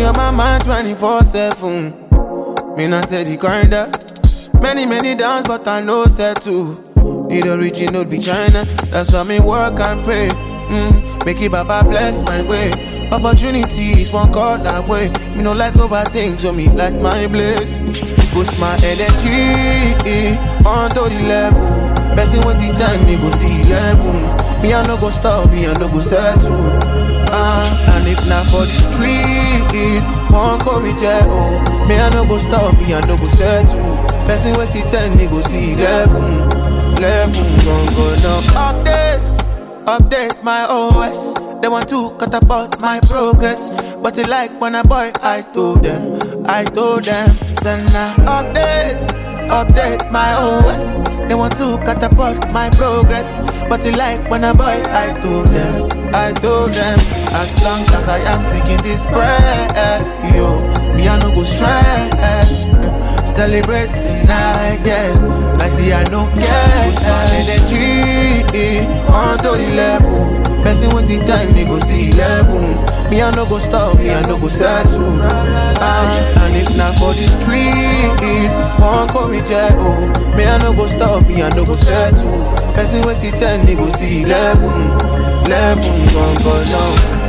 on my mind 24/7. Me not say the kinda. Many downs, but I know settle. Need a original be China. That's why me work and pray. Make it Baba bless my way. Opportunities won't call that way. Me no like overthink, so me like my bliss. Boost my energy onto the level. Person when see time, me go see level. Me I no go stop, me I no go settle. And if not for the streets, won't call me jail. Me I no go stop, me I no go settle. Person when see time, me go see level. Gon' go now. Updates my OS. They want to catapult my progress, but it like when a boy I told them. So now updates my OS. They want to catapult my progress, but it like when a boy I told them. As long as I am taking this breath, yo, me I no go stress. Celebrate tonight, yeah. Like see I don't care. Energy onto the level. Person when see time, me go see level. Me I no go stop, me I no go settle. And if not for the streets, won't call me jail. Me I no go stop, me I no go settle. Person when see time, me go see level. Gon' go now.